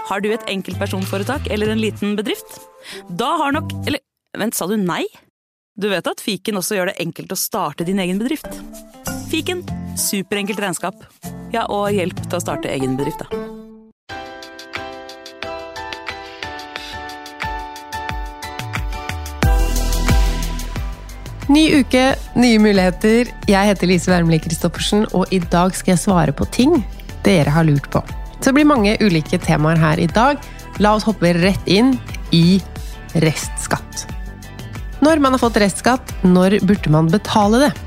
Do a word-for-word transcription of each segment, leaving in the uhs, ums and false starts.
Har du et enkeltpersonforetak eller en liten bedrift? Da har nok... Eller, vent, sa du nei? Du vet at Fiken også gjør det enkelt å starte din egen bedrift. Fiken, superenkelt regnskap. Ja, og hjelp til å starte egen bedrift, da. Ny uke, nye muligheter. Jeg heter Lise Wermelin Kristoffersen, og i dag skal jeg svare på ting dere har lurt på. Så det blir mange ulike temaer her i dag. La oss hoppe rett inn i restskatt. Når man har fått restskatt, når burde man betale det?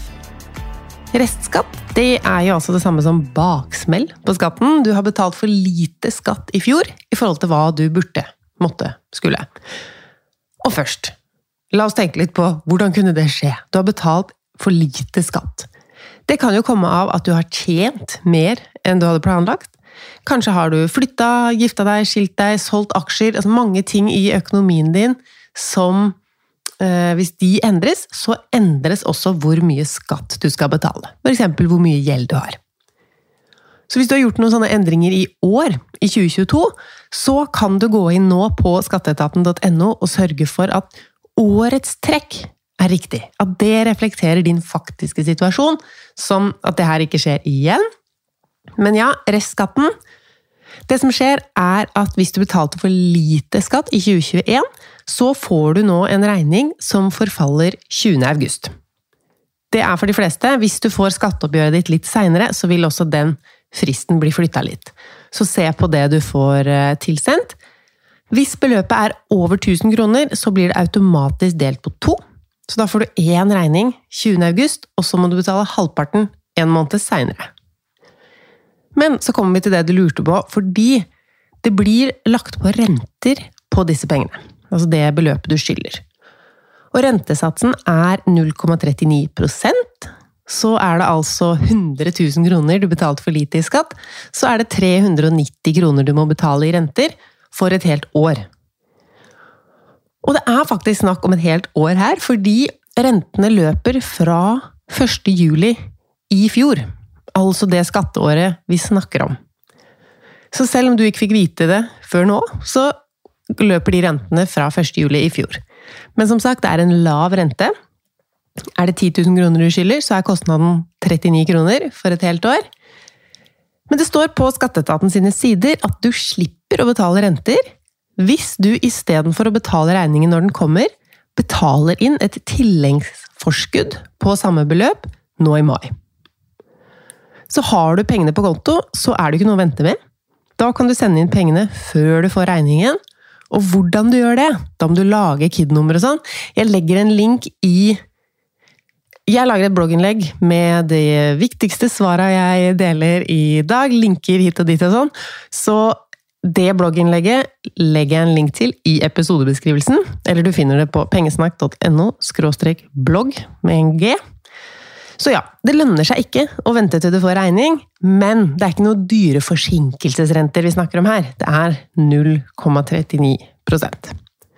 Restskatt, det er jo altså det samme som baksmell på skatten. Du har betalt for lite skatt i fjor i forhold til hva du burde, måtte, skulle. Og først, la oss tenke litt på hvordan kunne det skje. Du har betalt for lite skatt. Det kan jo komme av at du har tjent mer enn du hadde planlagt. Kanskje har du flyttet, giftet deg, skilt deg, solgt aksjer, altså mange ting i økonomien din som, eh, hvis de endres, så endres også hvor mye skatt du skal betale. For eksempel hvor mye gjeld du har. Så hvis du har gjort noen sånne endringer i år, i tjue tjueto, så kan du gå inn nå på skatteetaten punktum no og sørge for at årets trekk er riktig. At det reflekterer din faktiske situasjon, som at det her ikke skjer igjen. Men ja, restskatten. Det som skjer er at hvis du betalte for lite skatt i tjue tjueen, så får du nå en regning som forfaller tjuende august. Det er for de fleste. Hvis du får skatteoppgjøret ditt litt senere, så vil også den fristen bli flyttet litt. Så se på det du får tilsendt. Hvis beløpet er over tusen kroner, så blir det automatisk delt på to. Så da får du en regning tjuende august, og så må du betale halvparten en måned senere. Men så kommer vi til det du lurte på, fordi det blir lagt på renter på disse pengene. Altså det beløpet du skylder. Og rentesatsen er null komma trettini prosent. Så er det altså hundre tusen kroner du betalte for lite i skatt, så er det tre hundre og nitti kroner du må betale i renter for et helt år. Og det er faktisk snakk om et helt år her, fordi rentene løper fra første juli i fjor. Altså det skatteåret vi snakker om. Så selv om du ikke fikk vite det før nå, så løper de rentene fra første juli i fjor. Men som sagt, det er en lav rente. Er det ti tusen kroner du skylder, så er kostnaden trettini kroner for et helt år. Men det står på skatteetaten sine sider at du slipper å betale renter hvis du i stedet for å betale regningen når den kommer, betaler inn et tilleggsforskudd på samme beløp nå i mai. Så har du pengene på konto, så er det ikke noe å vente med. Da kan du sende inn pengene før du får regningen. Og hvordan du gjør det, da må du lage K I D-nummer og sånn. Jeg legger en link i... Jeg lager et blogginnlegg med de viktigste svarene jeg deler i dag, linker hit og dit og sånn. Så det blogginnlegget legger jeg en link til i episodebeskrivelsen, eller du finner det på pengesnakk punktum no skråstrek blogg med en G. Så ja, det lønner seg ikke å vente til du får regning, men det er ikke noe dyre forsinkelsesrenter vi snakker om her. Det er null komma trettini prosent.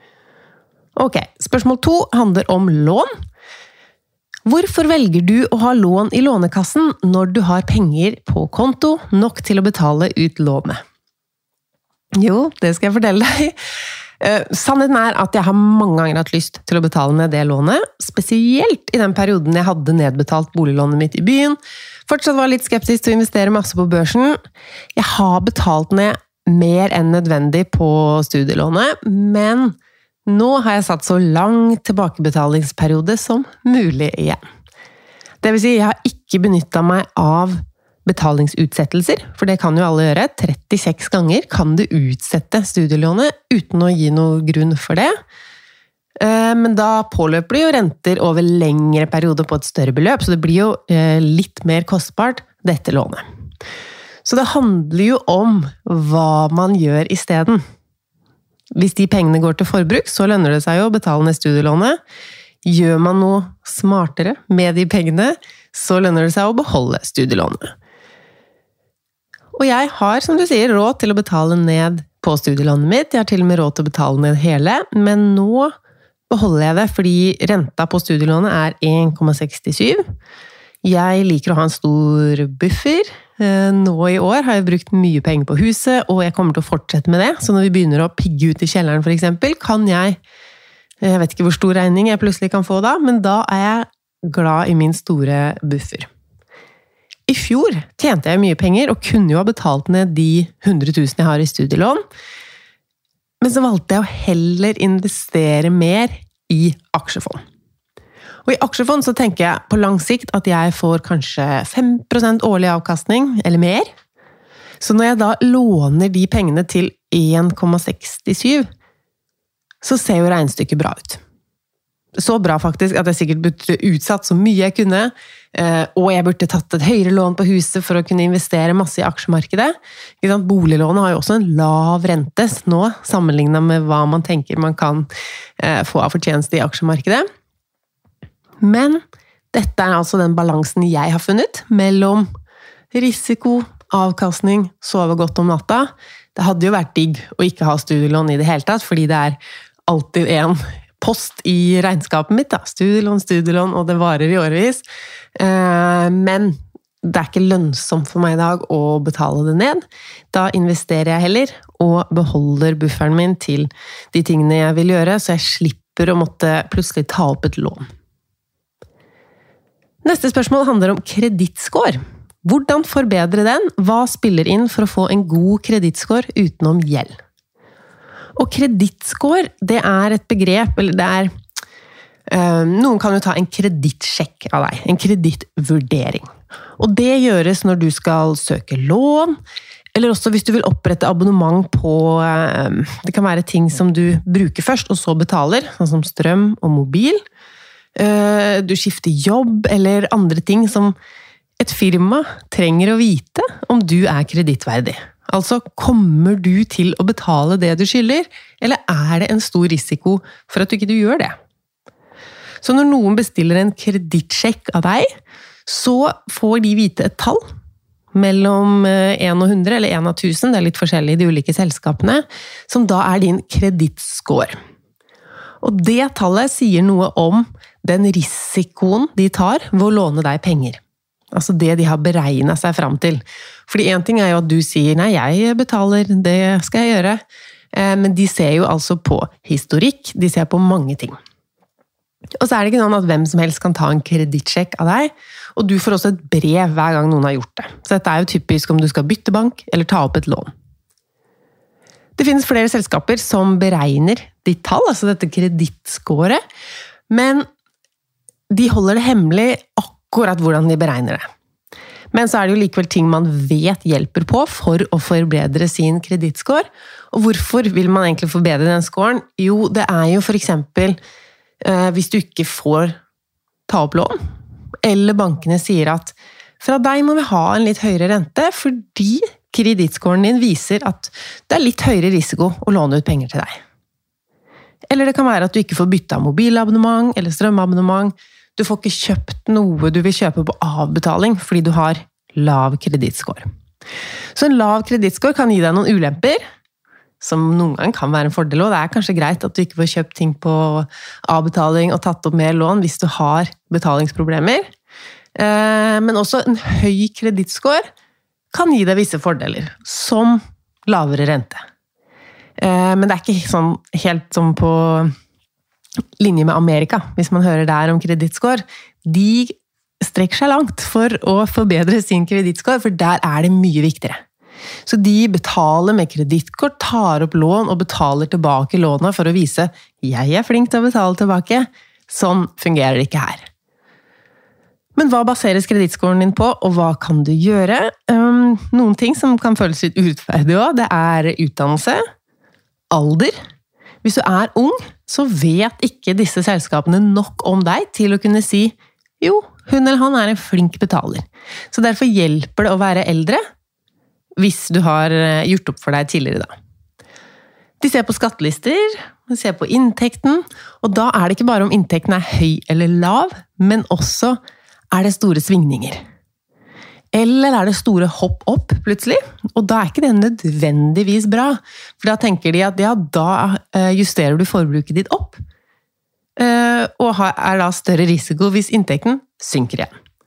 Ok, spørsmål to handler om lån. Hvorfor velger du å ha lån i lånekassen når du har penger på konto nok til å betale ut lånet? Jo, det skal jeg fortelle deg. Uh, sannheten er at jeg har mange ganger hatt lyst til å betale ned det lånet, spesielt i den perioden jeg hadde nedbetalt boliglånet mitt i byen, fortsatt var litt skeptisk til å investere masse på børsen. Jeg har betalt ned mer enn nødvendig på studielånet, men nå har jeg satt så lang tilbakebetalingsperiode som mulig igjen. Det vil si, jeg har ikke benyttet meg av betalingsutsettelser, for det kan jo alle gjøre. trettiseks ganger kan du utsette studielånet uten å gi noe grunn for det. Men da påløper det jo renter over lengre perioder på et større beløp, så det blir jo litt mer kostbart, dette lånet. Så det handler jo om hva man gjør i stedet. Hvis de pengene går til forbruk, så lønner det seg jo å betale ned studielånet. Gjør man noe smartere med de pengene, så lønner det seg å beholde studielånet. Og jeg har, som du sier, råd til å betale ned på studielånet mitt. Jeg har til og med råd til å betale ned hele, men nå beholder jeg det fordi renta på studielånet er en komma sekstisju. Jeg liker å ha en stor buffer, Nå i år har jeg brukt mye penger på huset, og jeg kommer til å fortsette med det. Så når vi begynner å pigge ut i kjelleren for eksempel, kan jeg, jeg vet ikke hvor stor regning jeg plutselig kan få da, men da er jeg glad i min store buffer. I fjor tjente jeg mye penger, og kunne jo ha betalt ned de hundre tusen jeg har i studielån, men så valgte jeg å heller investere mer i aksjefond. Og i aksjefond så tenker jeg på lang sikt at jeg får kanskje fem prosent årlig avkastning, eller mer. Så når jeg da låner de pengene til en komma sekstisju, så ser jo regnestykket bra ut. Så bra faktisk at jeg sikkert burde utsatt så mye jeg kunne, og jeg burde tatt et høyere lån på huset for å kunne investere masse i aksjemarkedet. Boliglånet har jo også en lav rente nå, sammenlignet med hva man tenker man kan få av fortjeneste i aksjemarkedet. Men dette er altså den balansen jeg har funnet mellom risiko, avkastning, sove godt om natta. Det hadde jo vært digg å ikke ha studielån i det hele tatt, fordi det er alltid en post i regnskapet mitt. Da. Studielån, studielån, og det varer i årevis. Men det er ikke lønnsomt for meg i dag å betale det ned. Da investerer jeg heller, og beholder bufferen min til de tingene jeg vil gjøre, så jeg slipper å måtte plutselig ta opp et lån. Neste spørsmål handler om kredittscore. Hvordan forbedre den? Hva spiller inn for å få en god kredittscore utenom gjeld? Og kredittscore, det er et begrep, eller det er øh, noen kan jo ta en kredittsjekk av deg, en kreditvurdering. Og det gjøres når du skal søke lån, eller også hvis du vil opprette abonnement på, øh, det kan være ting som du bruker først, og så betaler, sånn som strøm og mobil. Du skifter jobb, eller andre ting som et firma trenger å vite om du er kredittverdig. Altså, kommer du til å betale det du skylder, eller er det en stor risiko for at du ikke gjør det? Så når noen bestiller en kredittsjekk av deg, så får de vite et tall mellom en og hundre, eller en av tusen, det er litt forskjellig i de ulike selskapene, som da er din kredittscore. Og det tallet sier noe om den risikoen de tar ved å låne deg penger. Altså det de har beregnet seg frem til. Fordi en ting er jo at du sier, nei, jeg betaler, det skal jeg gjøre. Men de ser jo altså på historikk, de ser på mange ting. Og så er det ikke sånn at hvem som helst kan ta en kredittsjekk av deg, og du får også et brev hver gang noen har gjort det. Så dette er jo typisk om du skal bytte bank, eller ta opp et lån. Det finnes flere selskaper som beregner ditt tall, altså dette kredittscoret, men de holder det hemmelig akkurat hvordan de beregner det. Men så er det jo likevel ting man vet hjelper på for å forbedre sin kredittscore. Og hvorfor vil man egentlig forbedre den scoren? Jo, det er jo for eksempel eh, hvis du ikke får ta opp lån, eller bankene sier at fra deg må vi ha en litt høyere rente, fordi kredittscoren din viser at det er litt høyere risiko å låne ut penger til deg. Eller det kan være at du ikke får bytte av mobilabonnement eller strømabonnement. Du får ikke kjøpt noe du vil kjøpe på avbetaling fordi du har lav kredittscore. Så en lav kredittscore kan gi deg noen ulemper, som noen gang kan være en fordel, og det er kanskje greit at du ikke får kjøpt ting på avbetaling og tatt opp mer lån hvis du har betalingsproblemer. Men også en høy kredittscore kan gi deg visse fordeler, som lavere rente. Men det er ikke sånn, helt som på linje med Amerika, hvis man hører der om kredittscore. De strekker seg langt for å forbedre sin kredittscore, for der er det mye viktigere. Så de betaler med kredittkort, tar opp lån og betaler tilbake lånet for å vise jeg er flink til å betale tilbake. Sånn fungerer det ikke her. Men hva baseres kredittscoren din på, og hva kan du gjøre? Um, noen ting som kan føles litt urettferdig også, det er utdannelse, alder. Hvis du er ung, så vet ikke disse selskapene nok om deg til å kunne si jo, hun eller han er en flink betaler. Så derfor hjelper det å være eldre, hvis du har gjort opp for deg tidligere da. De ser på skattelister, de ser på inntekten, og da er det ikke bare om inntekten er høy eller lav, men også er det store svingninger. Eller er det store hopp opp plutselig? Og da er ikke det nødvendigvis bra. For da tenker de at ja, da justerer du forbruket ditt opp, og er da større risiko hvis inntekten synker igjen.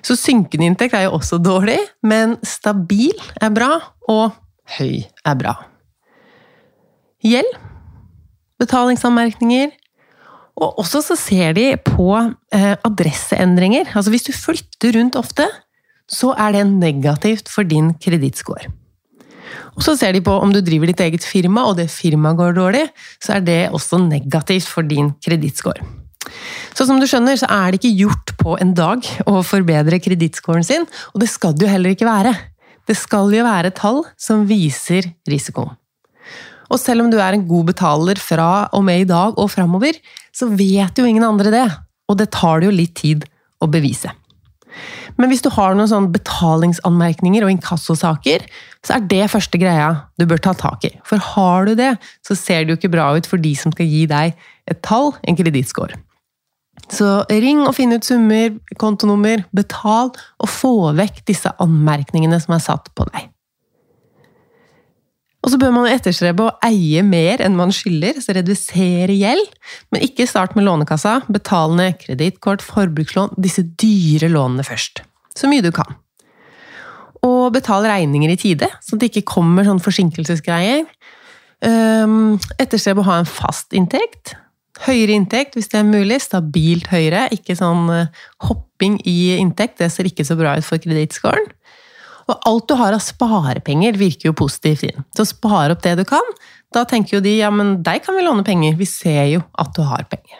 Så synkende inntekt er jo også dårlig, men stabil er bra, og høy er bra. Gjeld, betalingsanmerkninger, og også så ser de på eh, adresseendringer. Altså hvis du flytter rundt ofte, så er det negativt for din kredittscore. Og så ser de på om du driver ditt eget firma, og det firmaet går dårlig, så er det også negativt for din kredittscore. Så som du skjønner, så er det ikke gjort på en dag å forbedre kredittscoren sin, og det skal det jo heller ikke være. Det skal jo være tall som viser risikoen. Og selv om du er en god betaler fra og med i dag og fremover, så vet jo ingen andre det, og det tar det jo litt tid å bevise. Men hvis du har noen sånne betalingsanmerkninger og inkassosaker, så er det første greia du bør ta tak i. For har du det, så ser det jo ikke bra ut for de som skal gi deg et tall, en kredittscore. Så ring og finn ut summer, kontonummer, betal og få vekk disse anmerkningene som er satt på deg. Og så bør man etterstrebe å eie mer enn man skylder, så redusere gjeld, men ikke start med lånekassa, betalende kredittkort, forbrukslån, disse dyre lånene først. Så mye du kan. Og betal regninger i tide, så det ikke kommer sånn forsinkelsesgreier. Etterstrebe å ha en fast inntekt, høyere inntekt hvis det er mulig, stabilt høyere, ikke sånn hopping i inntekt, det ser ikke så bra ut for kredittscoren. Og alt du har av sparepenger virker jo positivt inn. Så spare opp det du kan. Da tenker jo de, ja, men deg kan vi låne penger. Vi ser jo at du har penger.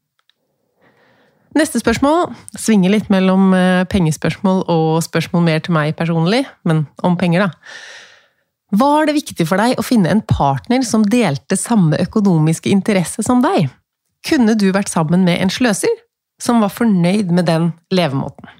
Neste spørsmål svinger litt mellom pengespørsmål og spørsmål mer til meg personlig, men om penger da. Var det viktig for deg å finne en partner som delte samme økonomiske interesse som deg? Kunne du vært sammen med en sløser som var fornøyd med den levemåten?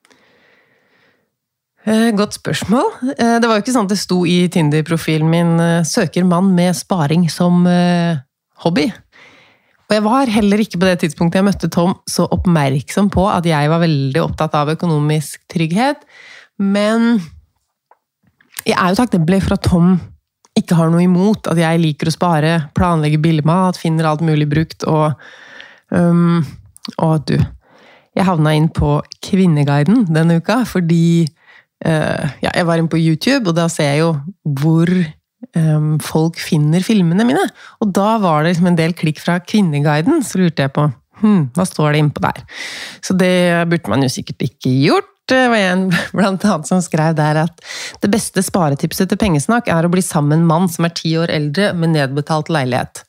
Godt spørsmål. Det var jo ikke sånn at det sto i Tinder-profilen min «Søker mann med sparing som hobby». Og jeg var heller ikke på det tidspunktet jeg møtte Tom så oppmerksom på at jeg var veldig opptatt av økonomisk trygghet. Men jeg er jo takknemlig for at Tom ikke har noe imot at jeg liker å spare, planlegge billig mat, finner alt mulig brukt, og, um, og at du. Jeg havna inn på Kvinneguiden denne uka, fordi uh, ja, jeg var inne på YouTube, og da ser jeg jo hvor um, folk finner filmene mine. Og da var det liksom en del klikk fra Kvinneguiden, så lurte jeg på, hm, hva står det innpå der? Så det burde man jo sikkert ikke gjort. Det var en blant annet som skrev der at det beste sparetipset til pengesnakk er å bli sammen med en mann som er ti år eldre med nedbetalt leilighet.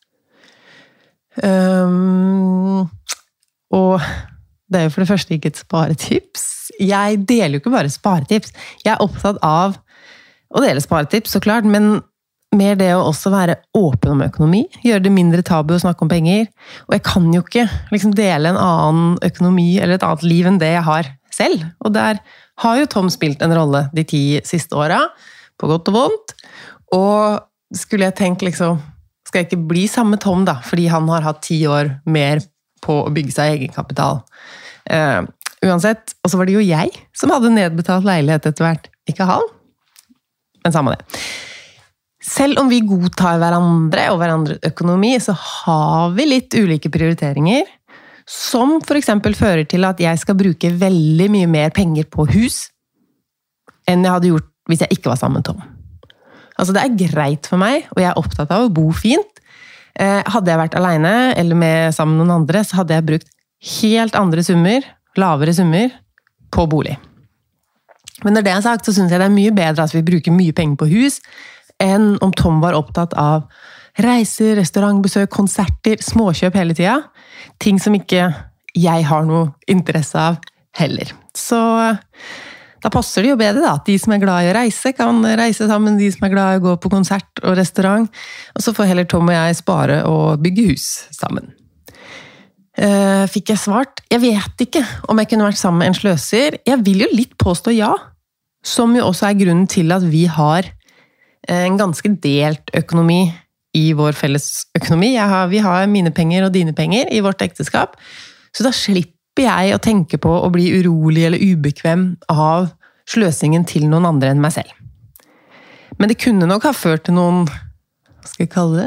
Um, og det er jo for det første ikke et sparetips. Jeg deler jo ikke bare sparetips. Jeg er opptatt av å dele sparetips, så klart, men mer det å også være åpen om økonomi, gjøre det mindre tabu å snakke om penger. Og jeg kan jo ikke liksom dele en annen økonomi eller et annet liv enn det jeg har selv. Og der har jo Tom spilt en rolle de ti siste åra, på godt og vondt. Og skulle jeg tenkt liksom, skal jeg ikke bli samme Tom da, fordi han har hatt ti år mer på å bygge seg egenkapital. Uh, uansett, og så var det jo jeg som hadde nedbetalt leilighet etter hvert, ikke han. Men samme det. Selv om vi godtar hverandre og hverandres økonomi, så har vi litt ulike prioriteringer, som for eksempel fører til at jeg skal bruke veldig mye mer penger på hus enn jeg hadde gjort hvis jeg ikke var sammen med Tom. Altså det er greit for meg, og jeg er opptatt av å bo fint. Hadde jeg vært alene eller med sammen med noen andre, så hadde jeg brukt helt andre summer, lavere summer, på bolig. Men når det er sagt, så synes jeg det er mye bedre at vi bruker mye penger på hus, enn om Tom var opptatt av reiser, restaurantbesøk, konserter, småkjøp hele tida. Ting som ikke jeg har noe interesse av heller. Så da passer det jo bedre da, at de som er glad i å reise, kan reise sammen, de som er glad i å gå på konsert og restaurant, og så får heller Tom og jeg spare og bygge hus sammen. Fikk jeg svart? Jeg vet ikke om jeg kunne vært sammen med en sløser. Jeg vil jo litt påstå ja, som jo også er grunnen til at vi har en ganske delt økonomi i vår felles økonomi. Jeg har, vi har mine penger og dine penger i vårt ekteskap, så da slipper jeg å tenke på å bli urolig eller ubekvem av sløsingen til noen andre enn meg selv. Men det kunne nok ha ført til noen, hva skal jeg kalle det,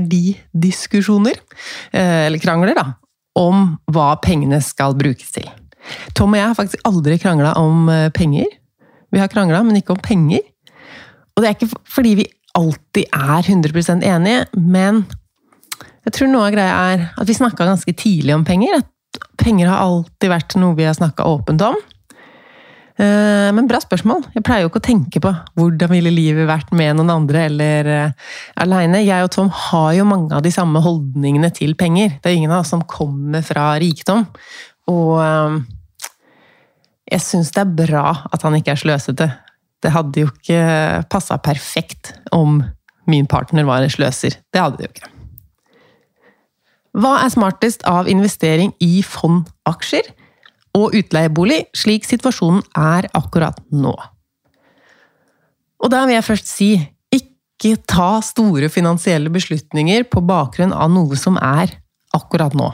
verdidiskusjoner, eller krangler da, om hva pengene skal brukes til. Tom og jeg har faktisk aldri kranglet om penger. Vi har kranglet, men ikke om penger. Og det er ikke fordi vi alltid er hundre prosent enige, men jeg tror noe av greia er at vi snakket ganske tidlig om penger. At penger har alltid vært noe vi har snakket åpent om. Men bra spørsmål. Jeg pleier jo ikke å tenke på hvordan ville livet vært med noen andre eller alene. Jeg og Tom har jo mange av de samme holdningene til penger. Det er ingen av oss som kommer fra rikdom. Og jeg synes det er bra at han ikke er sløsete. Det hadde jo ikke passet perfekt om min partner var en sløser. Det hadde det jo ikke. Hva er smartest av investering i fondaksjer og utleiebolig, slik situasjonen er akkurat nå? Og da vil jeg først si, ikke ta store finansielle beslutninger på bakgrunn av noe som er akkurat nå.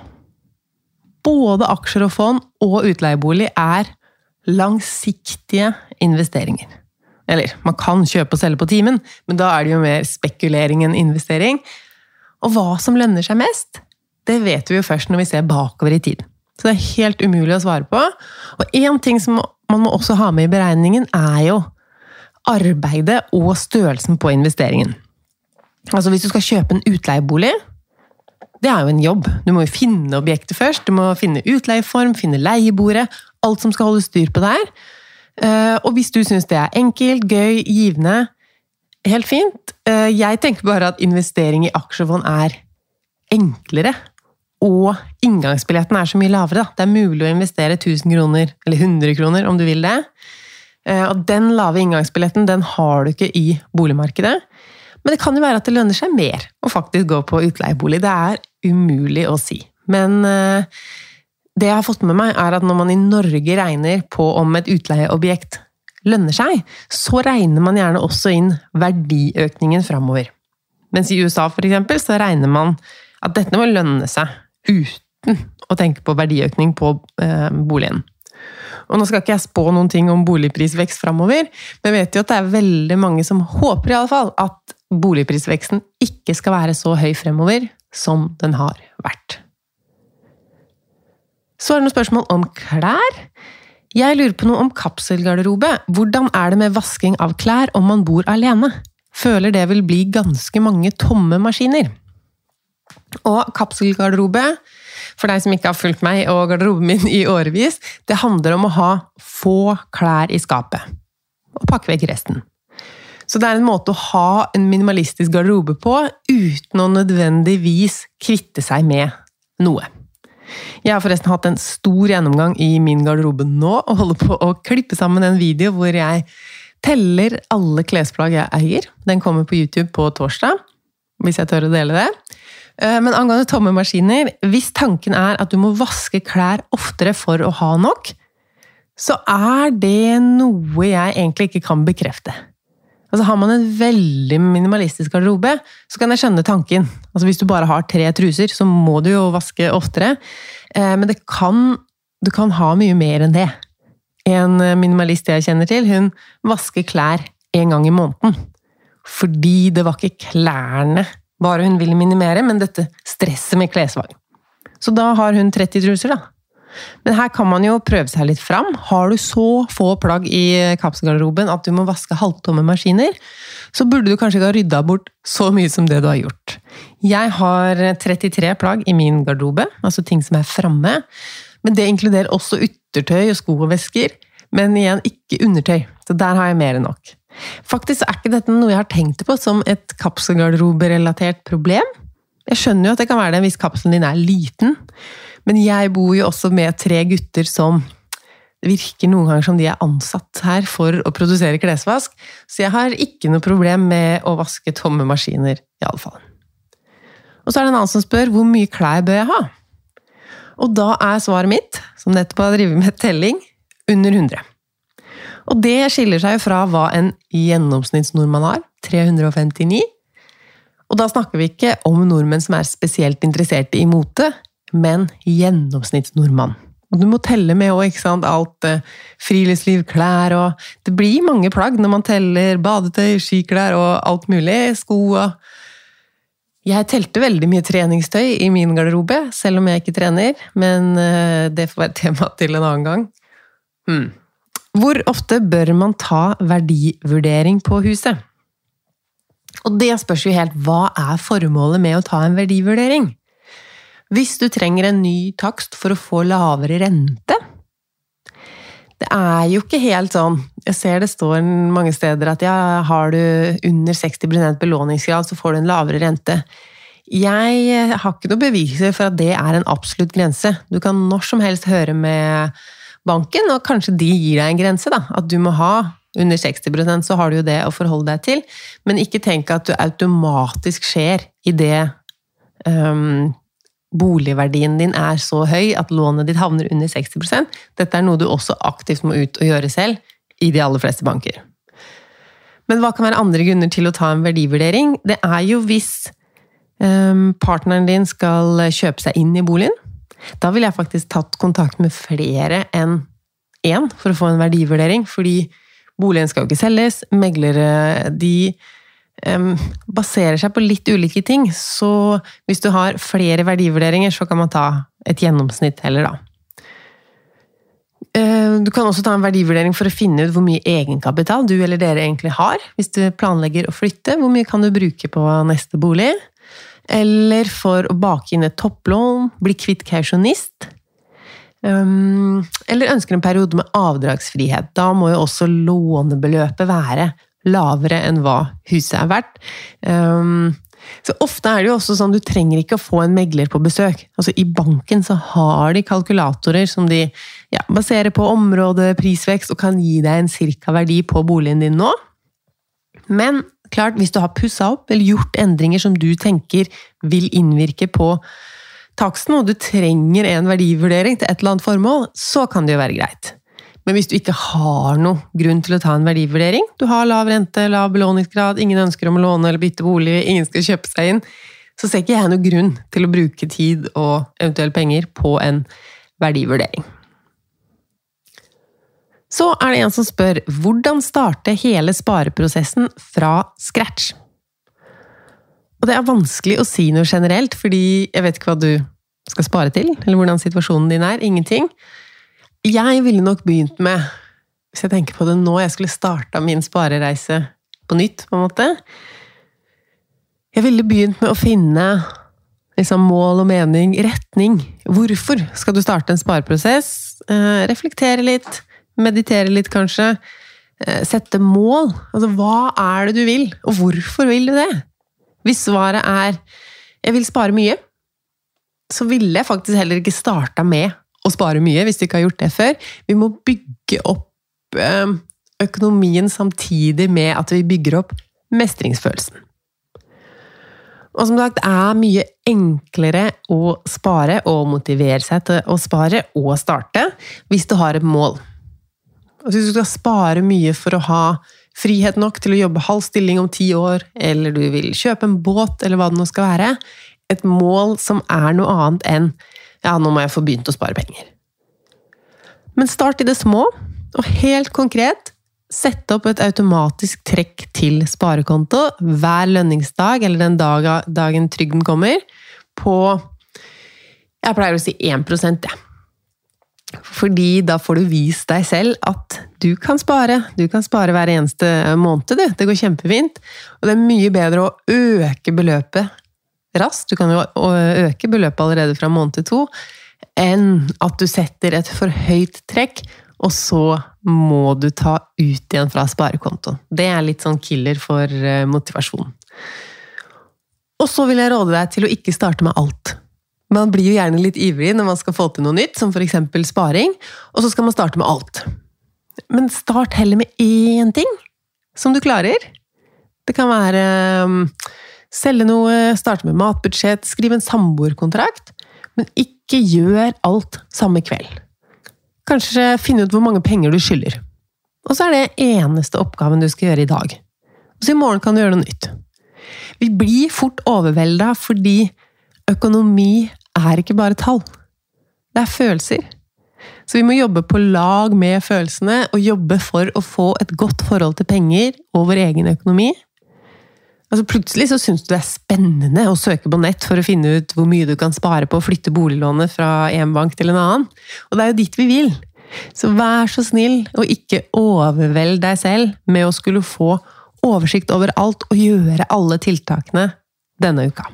Både aksjer og fond og utleiebolig er langsiktige investeringer. Eller, man kan kjøpe og selge på timen, men da er det jo mer spekulering enn investering. Og hva som lønner seg mest, det vet vi jo først når vi ser bakover i tid. Så det er helt umulig å svare på. Og en ting som man må også ha med i beregningen er jo arbeidet og størrelsen på investeringen. Altså hvis du skal kjøpe en utleiebolig, det er jo en jobb. Du må jo finne objektet først, du må finne utleieform, finne leieboere, alt som skal holde styr på der. Og hvis du synes det er enkelt, gøy, givende, helt fint. Jeg tenker bare at investering i aksjefond er enklere, og inngangsbilletten er så mye lavere. Da. Det er mulig å investere tusen kroner, eller hundre kroner om du vil det. Og den lave inngangsbilletten, den har du ikke i boligmarkedet. Men det kan jo være at det lønner seg mer å faktisk gå på utleiebolig. Det er umulig å si. Men det jeg har fått med meg er at når man i Norge regner på om et utleieobjekt lønner seg, så regner man gjerne også inn verdiøkningen fremover. Mens i U S A for eksempel, så regner man at dette må lønne seg uten å tenke på verdiøkning på eh, boligen. Og nå skal ikke jeg spå noen ting om boligprisvekst fremover, men jeg vet jo at det er veldig mange som håper i alle fall at boligprisveksten ikke skal være så høy fremover som den har vært. Så er det noen spørsmål om klær. Jeg lurer på noe om kapselgarderobe. Hvordan er det med vasking av klær om man bor alene? Føler det vil bli ganske mange tomme maskiner. Og kapselgarderobe, for deg som ikke har fulgt meg og garderoben min i årevis, det handler om å ha få klær i skapet. Og pakke vekk resten. Så det er en måte å ha en minimalistisk garderobe på, uten å nødvendigvis kvitte seg med noe. Jeg har forresten hatt en stor gjennomgang i min garderobe nå, og holder på å klippe sammen en video hvor jeg teller alle klesplagg jeg eier. Den kommer på YouTube på torsdag, hvis jeg tør å dele det. Men angående tomme maskiner, hvis tanken er at du må vaske klær oftere for å ha nok, så er det noe jeg egentlig ikke kan bekrefte. Altså har man en veldig minimalistisk garderobe, så kan jeg skjønne tanken. Altså hvis du bare har tre truser, så må du jo vaske oftere. Men det kan, du kan ha mye mer enn det. En minimalist jeg kjenner til, hun vasker klær en gang i måneden. Fordi det var ikke klærne bare hun ville minimere, men dette stresset med klesvalg. Så da har hun tretti truser da. Men her kan man jo prøve seg litt fram. Har du så få plagg i kapselgarderoben at du må vaske halvtomme maskiner, så burde du kanskje ikke ha ryddet bort så mye som det du har gjort. Jeg har trettitre plagg i min garderobe, altså ting som er fremme, men det inkluderer også yttertøy og sko og vesker, men igjen ikke undertøy, så der har jeg mer enn nok. Faktisk er ikke dette noe jeg har tenkt på som et kapselgarderobe-relatert problem. Jeg skjønner jo at det kan være det hvis kapselen din er liten, men jeg bor jo også med tre gutter som det virker noen ganger som de er ansatt her for å produsere klesvask, så jeg har ikke noe problem med å vaske tomme maskiner i alle fall. Og så er det en annen som spør, hvor mye klær bør jeg ha? Og da er svaret mitt, som nettopp har drivet med telling, under hundre. Og det skiller seg fra hva en gjennomsnittsnordmann har, tre hundre femtini. Og da snakker vi ikke om nordmenn som er spesielt interesserte i mote, men gjennomsnittsnordmann. Og du må telle med også, ikke sant, alt eh, friluftsliv, klær, og det blir mange plagg når man teller badetøy, skiklær og alt mulig, sko og Jeg telte veldig mye treningstøy i min garderobe, selv om jeg ikke trener, men det får være tema til en annen gang. Hmm. Hvor ofte bør man ta verdivurdering på huset? Og det spørs jo helt, hva er formålet med å ta en verdivurdering? Hvis du trenger en ny takst for å få lavere rente, det er jo ikke helt sånn. Jeg ser det står mange steder at ja, har du under seksti prosent belåningsgrad, så får du en lavere rente. Jeg har ikke noe beviser for at det er en absolutt grense. Du kan når som helst høre med banken, og kanskje de gir deg en grense, da. At du må ha under seksti prosent, så har du jo det å forholde deg til. Men ikke tenk at du automatisk skjer i det um, boligverdien din er så høy at lånet ditt havner under seksti prosent. Dette er noe du også aktivt må ut og gjøre selv i de aller fleste banker. Men hva kan være andre grunner til å ta en verdivurdering? Det er jo hvis um, partneren din skal kjøpe seg inn i boligen. Da vil jeg faktisk tatt kontakt med flere enn én for å få en verdivurdering, fordi boligen skal jo ikke selges. Meglere, de Um, baserer seg på litt ulike ting, så hvis du har flere verdivurderinger, så kan man ta et gjennomsnitt heller da. Uh, du kan også ta en verdivurdering for å finne ut hvor mye egenkapital du eller dere egentlig har, hvis du planlegger å flytte, hvor mye kan du bruke på neste bolig, eller for å bake inn et topplån, bli kvitt kausjonist, um, eller ønsker en periode med avdragsfrihet. Da må jo også lånebeløpet være lavere enn hva huset er verdt. Um, så ofte er det jo også sånn, du trenger ikke å få en megler på besøk. Altså i banken så har de kalkulatorer som de ja, baserer på område, prisvekst, og kan gi deg en cirka verdi på boligen din nå. Men klart, hvis du har pusset opp eller gjort endringer som du tenker vil innvirke på taksten, og du trenger en verdivurdering til et eller annet formål, så kan det jo være greit. Men hvis du ikke har noe grunn til å ta en verdivurdering, du har lav rente, lav belåningsgrad, ingen ønsker om å låne eller bytte bolig, ingen skal kjøpe seg inn, så ser ikke jeg noe grunn til å bruke tid og eventuelt penger på en verdivurdering. Så er det en som spør, hvordan starte hele spareprosessen fra scratch? Og det er vanskelig å si noe generelt, fordi jeg vet ikke hva du skal spare til, eller hvordan situasjonen din er, ingenting. Jeg ville nok begynt med, hvis jeg tenker på det nå, jeg skulle starta min sparereise på nytt, på en måte. Jeg ville begynt med å finne liksom, mål og mening, retning. Hvorfor skal du starte en spareprosess? Eh, reflektere litt, meditere litt kanskje, eh, sette mål. Altså, hva er det du vil, og hvorfor vil du det? Hvis svaret er, jeg vil spare mye, så ville jeg faktisk heller ikke starta med å spare mye, hvis du ikke har gjort det før. Vi må bygge opp økonomien samtidig med at vi bygger opp mestringsfølelsen. Og som sagt, det er mye enklere å spare og motivere seg til å spare og starte hvis du har et mål. Og hvis du skal spare mye for å ha frihet nok til å jobbe halv stilling om ti år, eller du vil kjøpe en båt, eller hva det nå skal være, et mål som er noe annet enn ja, nå må jeg få begynt å spare penger. Men start i det små, og helt konkret, sett opp et automatisk trekk til sparekonto hver lønningsdag, eller den dag, dagen trygden kommer, på, jeg pleier å si én prosent, ja. Fordi da får du vist deg selv at du kan spare, du kan spare hver eneste måned, du. Det går kjempefint, og det er mye bedre å øke beløpet raskt, du kan jo øke beløpet allerede fra måned til to, enn at du setter et for høyt trekk, og så må du ta ut igjen fra sparekontoen. Det er litt sånn killer for motivasjon. Og så vil jeg råde deg til å ikke starte med alt. Man blir jo gjerne litt ivrig når man skal få til noe nytt, som for eksempel sparing, og så skal man starte med alt. Men start heller med én ting som du klarer. Det kan være selge noe, starte med matbudsjett, skrive en samboerkontrakt, men ikke gjør alt samme kveld. Kanskje finne ut hvor mange penger du skylder. Og så er det eneste oppgaven du skal gjøre i dag. Og så i morgen kan du gjøre noe nytt. Vi blir fort overveldet fordi økonomi er ikke bare tall. Det er følelser. Så vi må jobbe på lag med følelsene, og jobbe for å få et godt forhold til penger og vår egen økonomi. Altså plutselig så synes du det er spennende å søke på nett for å finne ut hvor mye du kan spare på å flytte boliglånet fra en bank til en annen. Og det er jo dit vi vil. Så vær så snill og ikke overveld deg selv med å skulle få oversikt over alt og gjøre alle tiltakene denne uka.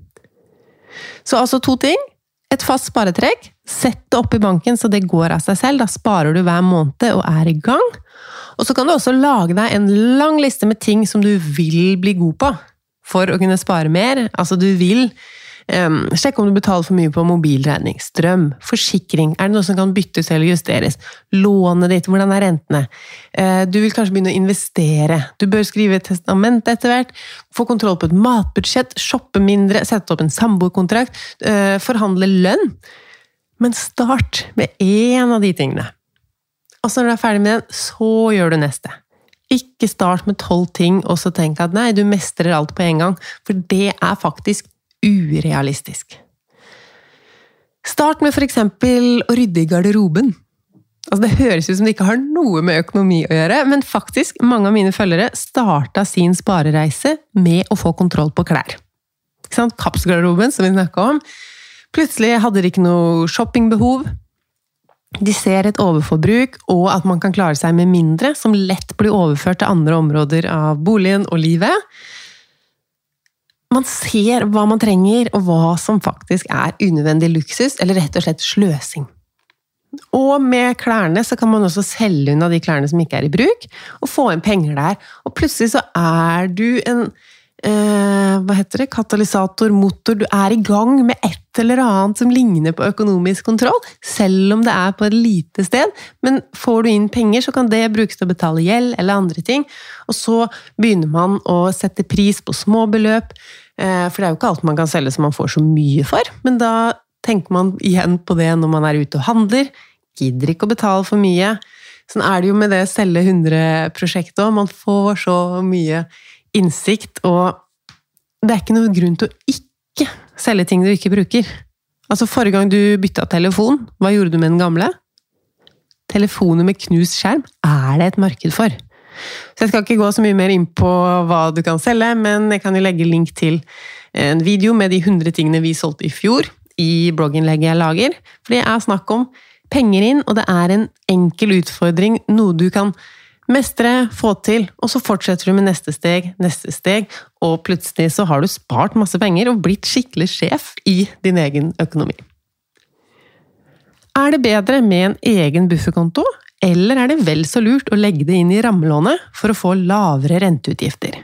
Så altså to ting. Et fast sparetrekk. Sett det opp i banken så det går av seg selv. Da sparer du hver måned og er i gang. Og så kan du også lage deg en lang liste med ting som du vil bli god på for å kunne spare mer. Altså du vil um, sjekke om du betaler for mye på mobilregning, strøm, forsikring. Er det noe som kan byttes eller justeres? Lånet ditt, hvordan er rentene? Uh, du vil kanskje begynne å investere. Du bør skrive et testament etter hvert. Få kontroll på et matbudsjett, shoppe mindre, sette opp en samboerkontrakt, uh, forhandle lønn. Men start med en av de tingene. Og så når du er ferdig med den, så gjør du neste. Ikke start med tolv ting, og så tenk at nei, du mestrer alt på en gang, for det er faktisk urealistisk. Start med for eksempel å rydde i garderoben. Altså det høres ut som det ikke har noe med økonomi å gjøre, men faktisk, mange av mine følgere startet sin sparereise med å få kontroll på klær. Ikke sant? Kapsgarderoben, som vi snakket om. Plutselig hadde de ikke noe shoppingbehov. De ser et overforbruk, og at man kan klare seg med mindre, som lett blir overført til andre områder av boligen og livet. Man ser hva man trenger, og hva som faktisk er unødvendig luksus, eller rett og slett sløsing. Og med klærne så kan man også selge unna de klærne som ikke er i bruk, og få inn penger der. Og plutselig så er du en Eh, hva heter det? Katalysator, motor. Du er i gang med et eller annet som ligner på økonomisk kontroll, selv om det er på et lite sted. Men får du inn penger, så kan det brukes til å betale gjeld eller andre ting. Og så begynner man å sette pris på små beløp, eh, for det er jo ikke alt man kan selge som man får så mye for. Men da tenker man igjen på det når man er ute og handler. Gidder ikke å betale for mye. Sånn er det jo med det selge hundre-prosjektet, man får så mye innsikt, og det er ikke noe grunn til å ikke selge ting du ikke bruker. Altså forrige gang du byttet telefon, hva gjorde du med den gamle? Telefoner med knust skjerm er det et marked for. Så jeg skal ikke gå så mye mer inn på hva du kan selge, men jeg kan jo legge link til en video med de hundre tingene vi solgte i fjor i blogginnlegget jeg lager, for det er snakk om penger inn, og det er en enkel utfordring, noe du kan mestre, få til, og så fortsetter du med neste steg, neste steg, og plutselig så har du spart masse penger og blitt skikkelig sjef i din egen økonomi. Er det bedre med en egen bufferkonto, eller er det vel så lurt å legge det inn i rammelånet for å få lavere renteutgifter?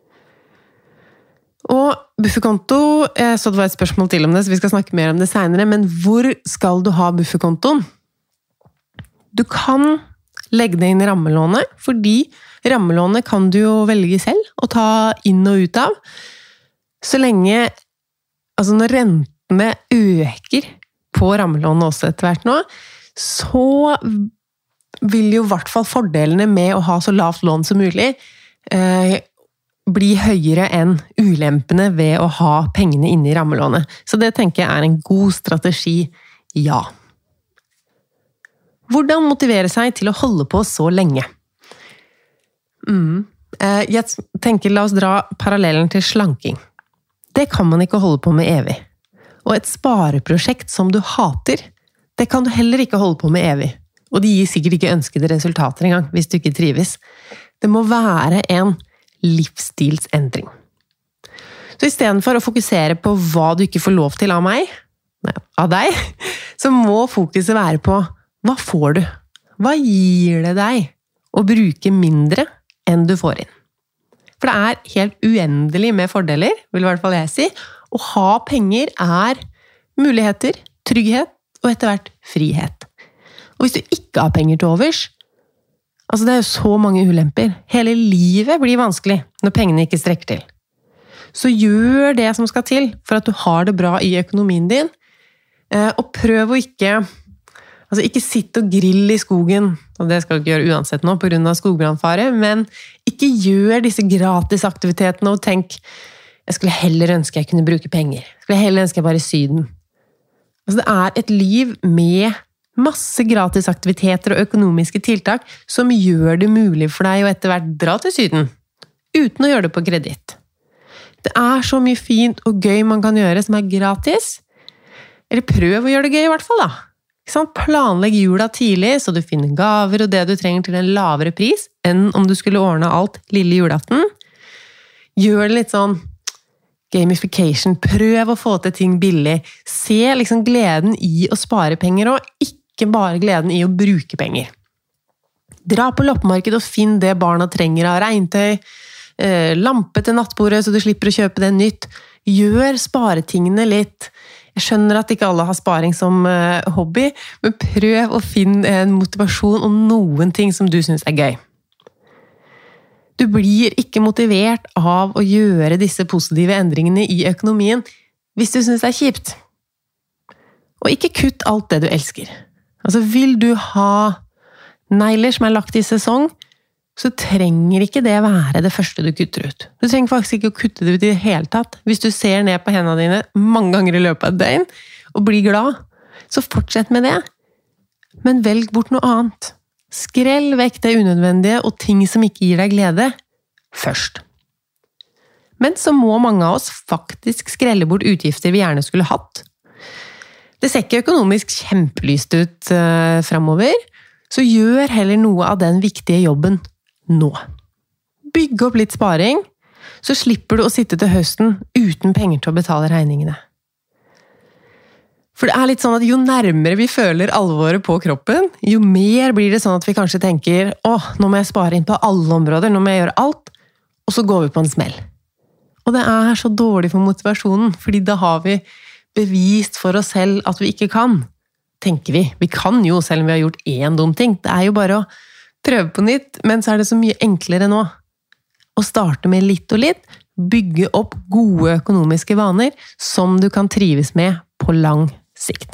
Og bufferkonto, så det var et spørsmål til om det, så vi skal snakke mer om det senere, men hvor skal du ha bufferkontoen? Du kan legge det inn i rammelånet, fordi rammelånet kan du jo velge selv å ta inn og ut av. Så lenge, altså når rentene øker på rammelånet også etter hvert nå, så vil jo i hvert fall fordelene med å ha så lavt lån som mulig eh, bli høyere enn ulempene ved å ha pengene inne i rammelånet. Så det tenker jeg er en god strategi, ja. Hvordan motivere seg til å holde på så lenge? Mm. Jeg tenker, la oss dra parallellen til slanking. Det kan man ikke holde på med evig. Og et spareprosjekt som du hater, det kan du heller ikke holde på med evig. Og de gir sikkert ikke ønskede resultater engang, hvis du ikke trives. Det må være en livsstilsendring. Så i stedet for å fokusere på hva du ikke får lov til av meg, nei, av deg, så må fokuset være på hva får du? Hva gir det deg å bruke mindre enn du får inn? For det er helt uendelig med fordeler, vil i hvert fall jeg si. Å ha penger er muligheter, trygghet og etter hvert frihet. Og hvis du ikke har penger til overs, altså det er jo så mange ulemper. Hele livet blir vanskelig når pengene ikke strekker til. Så gjør det som skal til for at du har det bra i økonomien din, og prøv å ikke... Altså, ikke sitt og grill i skogen, og det skal du ikke gjøre uansett nå på grunn av skogbrannfare, men ikke gjør disse gratisaktivitetene og tenk, jeg skulle heller ønske jeg kunne bruke penger. Jeg skulle heller ønske jeg bare i Syden. Altså, det er et liv med masse gratisaktiviteter og økonomiske tiltak som gjør det mulig for deg å etter hvert dra til Syden, uten å gjøre det på kreditt. Det er så mye fint og gøy man kan gjøre som er gratis. Eller prøv å gjøre det gøy i hvert fall da. Ikke sant? Planlegg jula tidlig, så du finner gaver og det du trenger til en lavere pris, enn om du skulle ordne alt lille julaften. Gjør det litt sånn gamification. Prøv å få til ting billig. Se liksom gleden i å spare penger, og ikke bare gleden i å bruke penger. Dra på loppemarked og finn det barna trenger av regntøy, eh, lampe til nattbordet så du slipper å kjøpe det nytt. Gjør sparetingene litt. Jeg skjønner at ikke alle har sparing som eh, hobby, men prøv å finne en motivasjon og noen ting som du synes er gøy. Du blir ikke motivert av å gjøre disse positive endringene i økonomien hvis du synes det er kjipt. Og ikke kutt alt det du elsker. Altså, vil du ha negler som er lagt i sesong, så trenger ikke det være det første du kutter ut. Du trenger faktisk ikke å kutte det ut i det hele tatt. Hvis du ser ned på hendene dine mange ganger i løpet av et døgn, og blir glad, så fortsett med det. Men velg bort noe annet. Skrell vekk det unødvendige og ting som ikke gir deg glede, først. Men så må mange av oss faktisk skrelle bort utgifter vi gjerne skulle hatt. Det ser ikke økonomisk kjempelyst ut uh, fremover, så gjør heller noe av den viktige jobben nå. Bygg opp litt sparing, så slipper du å sitte til høsten uten penger til å betale regningene. For det er litt sånn at jo nærmere vi føler alvoret på kroppen, jo mer blir det sånn at vi kanskje tenker, åh, nå må jeg spare inn på alle områder, nå må jeg gjøre alt, og så går vi på en smell. Og det er så dårlig for motivasjonen, fordi da har vi bevist for oss selv at vi ikke kan, tenker vi. Vi kan jo, selv om vi har gjort en dum ting. Det er jo bare å prøve på nytt, men så er det så mye enklere nå. Å starte med litt og litt, bygge opp gode økonomiske vaner, som du kan trives med på lang sikt.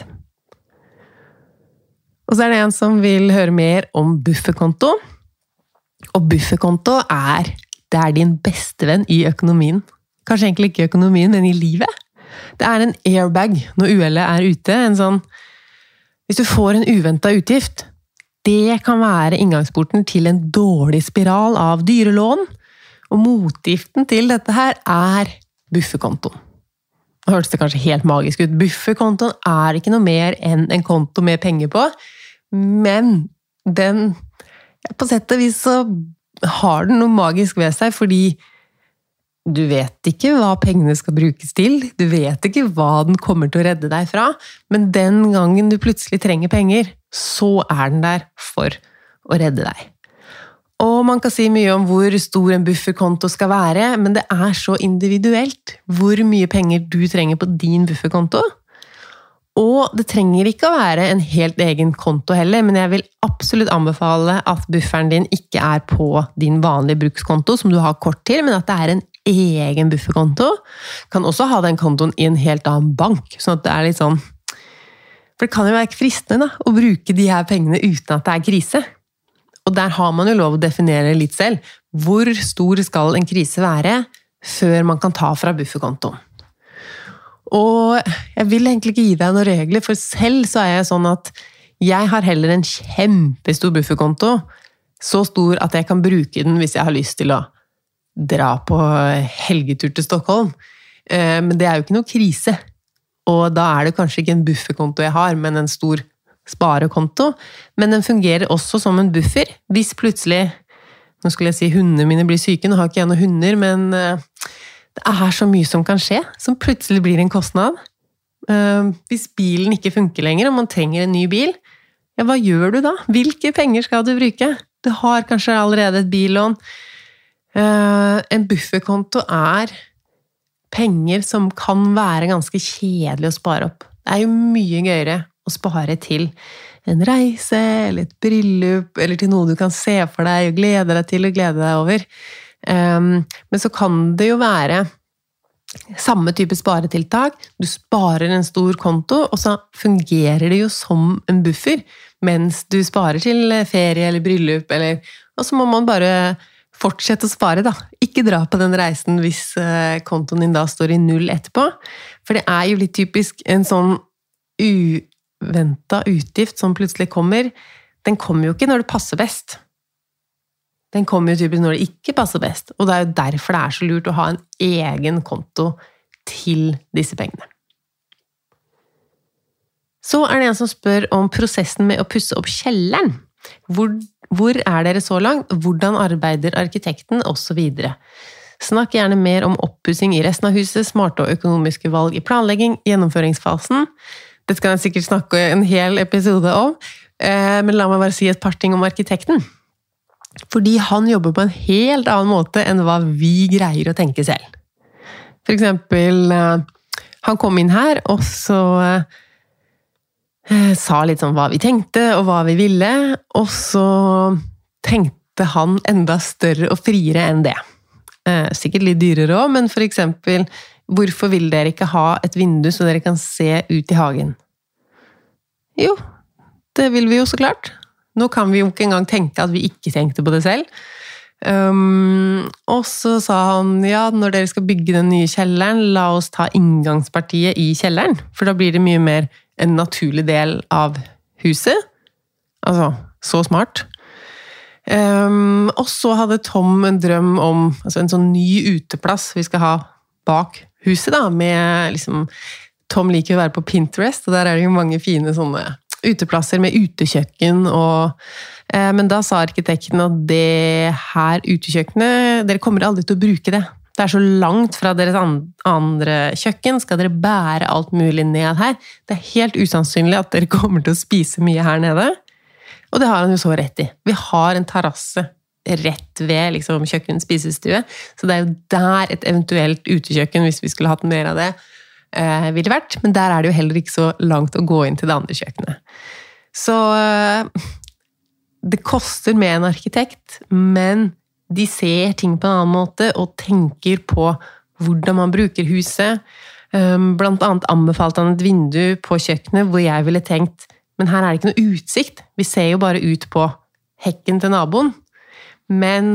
Og så er det en som vil høre mer om bufferkonto. Og bufferkonto er, det er din beste venn i økonomien. Kanskje egentlig ikke i økonomien, men i livet. Det er en airbag når uhellet er ute. En sånn, hvis du får en uventet utgift, det kan være inngangsporten til en dårlig spiral av dyrelån. Og motgiften til dette her er bufferkontoen. Nå hørtes det kanskje helt magisk ut. Bufferkontoen er ikke noe mer enn en konto med penger på, men den, på sett og vis så har den noe magisk ved seg, fordi du vet ikke hva pengene skal brukes til, du vet ikke hva den kommer til å redde deg fra, men den gangen du plutselig trenger penger, så er den der for å redde deg. Og man kan si mye om hvor stor en bufferkonto skal være, men det er så individuelt hvor mye penger du trenger på din bufferkonto. Og det trenger ikke å være en helt egen konto heller, men jeg vil absolutt anbefale at bufferen din ikke er på din vanlige brukskonto, som du har kort til, men at det er en egen bufferkonto. Du kan også ha den kontoen i en helt annen bank, sånn at det er litt sånn. For det kan jo være fristende da, å bruke de her pengene uten at det er krise. Og der har man jo lov å definere litt selv. Hvor stor skal en krise være før man kan ta fra bufferkontoen? Og jeg vil egentlig ikke gi deg noen regler, for selv så er jeg sånn at jeg har heller en kjempestor bufferkonto, så stor at jeg kan bruke den hvis jeg har lyst til å dra på helgetur til Stockholm. Men det er jo ikke noe krise. Og da er det kanskje ikke en bufferkonto jeg har, men en stor sparekonto, men den fungerer også som en buffer. Hvis plutselig, nå skulle jeg si hundene mine blir syke, nå har ikke jeg noen hunder, men det er så mye som kan skje, som plutselig blir en kostnad. Hvis bilen ikke funker lenger, og man trenger en ny bil, ja, hva gjør du da? Hvilke penger skal du bruke? Du har kanskje allerede et billån. En bufferkonto er penger som kan være ganske kjedelig å spare opp. Det er jo mye gøyere å spare til en reise, eller et bryllup, eller til noe du kan se for deg, og glede deg til, og glede deg over. Um, men så kan det jo være samme type sparetiltak. Du sparer en stor konto, og så fungerer det jo som en buffer, mens du sparer til ferie eller bryllup, eller, og så må man bare fortsette å spare da. Ikke dra på den reisen hvis uh, kontoen din da står i null etterpå, for det er jo litt typisk en sånn u venta utgift som plutselig kommer, den kommer jo ikke når det passer best. den kommer jo typisk når det ikke passer best, og det er jo derfor det er så lurt å ha en egen konto til disse pengene. Så er det en som spør om prosessen med å pusse opp kjelleren. Hvor, hvor er dere så langt? Hvordan arbeider arkitekten? Og så videre. Snakk gjerne mer om oppussing i resten av huset, smarte og økonomiske valg i planlegging, gjennomføringsfasen. Dette kan jeg sikkert snakke en hel episode om, men la meg bare si et par ting om arkitekten. Fordi han jobber på en helt annen måte enn hva vi greier å tenke selv. For eksempel, han kom inn her, og så sa litt sånn hva vi tenkte, og hva vi ville, og så tenkte han enda større og friere enn det. Eh, sikkert litt dyrere også, men for eksempel, hvorfor vil dere ikke ha et vindu så dere kan se ut i hagen? Jo, det vil vi jo så klart. Nå kan vi jo ikke engang tenke at vi ikke tenkte på det selv. Um, og så sa han, ja, når dere skal bygge den nye kjelleren, la oss ta inngangspartiet i kjelleren, for da blir det mye mer en naturlig del av huset. Altså, så smart. Um, og så hadde Tom en drøm om altså en sånn ny uteplass vi skal ha bak huset da, med liksom, Tom liker å være på Pinterest, og der er det jo mange fine sånne uteplasser med utekjøkken, og, eh, men da sa arkitekten at det her utekjøkkenet, dere kommer aldri til å bruke det. Det er så langt fra deres andre kjøkken, skal dere bære alt mulig ned her. Det er helt usannsynlig at dere kommer til å spise mye her nede. Og det har han jo så rett i. Vi har en terrasse rett ved liksom, kjøkken spisestue, så det er jo der et eventuelt utekjøkken, hvis vi skulle hatt mer av det, eh, ville vært. Men der er det jo heller ikke så langt å gå inn til det andre kjøkkenet. Så eh, det koster med en arkitekt, men de ser ting på en annen måte og tenker på hvordan man bruker huset. Blant annet anbefalte han et vindu på kjøkkenet hvor jeg ville tenkt, men her er det ikke noe utsikt. Vi ser jo bare ut på hekken til naboen. Men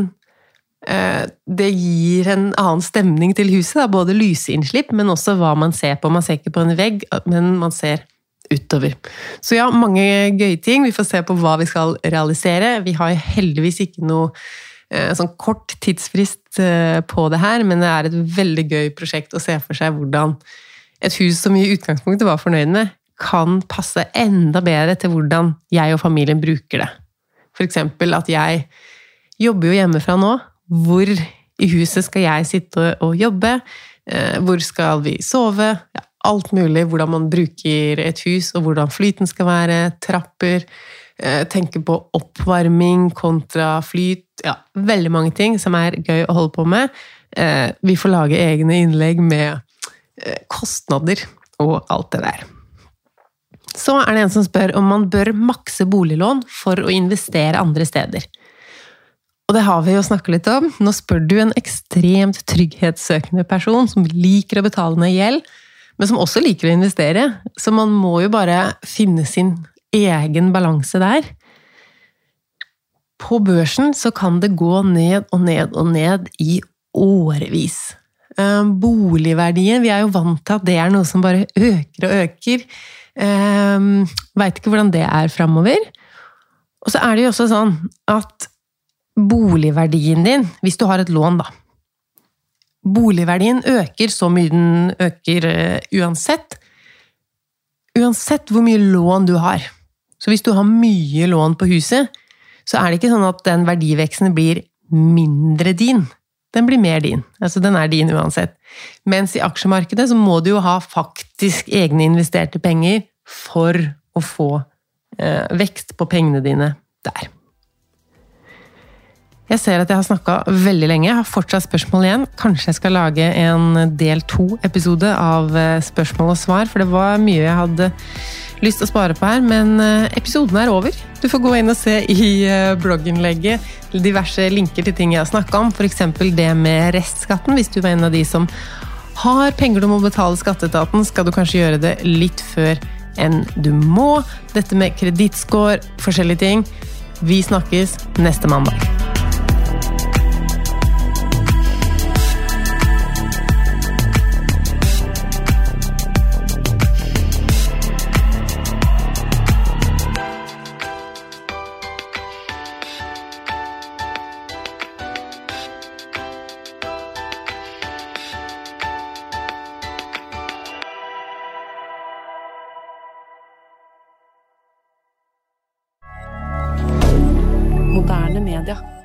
eh, det gir en annen stemning til huset, da. Både lysinnslipp, men også hva man ser på. Man ser ikke på en vegg, men man ser utover. Så ja, mange gøye ting. Vi får se på hva vi skal realisere. Vi har heldigvis ikke noe eh, sånn kort tidsfrist eh, på det her, men det er et veldig gøy prosjekt å se for seg hvordan et hus som i utgangspunktet var fornøyd med, kan passe enda bedre til hvordan jeg og familien bruker det. For eksempel at jeg jobber jo hjemmefra nå. Hvor i huset skal jeg sitte og jobbe? Hvor skal vi sove? Ja, alt mulig, hvordan man bruker et hus, og hvordan flyten skal være, trapper, tenke på oppvarming kontra flyt. Ja, veldig mange ting som er gøy å holde på med. Vi får lage egne innlegg med kostnader og alt det der. Så er det en som spør om man bør makse boliglån for å investere andre steder. Og det har vi jo snakket litt om. Nå spør du en ekstremt trygghetssøkende person som liker å betale ned gjeld, men som også liker å investere. Så man må jo bare finne sin egen balanse der. På børsen så kan det gå ned og ned og ned i årevis. Boligverdien, vi er jo vant til at det er noe som bare øker og øker. Um, vet ikke hvordan det er fremover. Og så er det jo også sånn at boligverdien din, hvis du har et lån da, boligverdien øker så mye den øker uh, uansett, uansett hvor mye lån du har. Så hvis du har mye lån på huset, så er det ikke sånn at den verdiveksten blir mindre din. Den blir mer din. Altså den er din uansett. Mens i aksjemarkedet så må du jo ha faktisk egne investerte penger for å få eh, vekst på pengene dine der. Jeg ser at jeg har snakket veldig lenge. Jeg har fortsatt spørsmål igjen. Kanskje jeg skal lage en del to episode av spørsmål og svar, for det var mye jeg hadde lyst til å spare på her, men episoden er over. Du får gå inn og se i blogginnlegget diverse linker til ting jeg har snakket om, for eksempel det med restskatten. Hvis du var en av de som har penger du må betale skatteetaten, skal du kanskje gjøre det litt før enn du må. Dette med kredittscore, forskjellige ting. Vi snakkes neste mandag. media.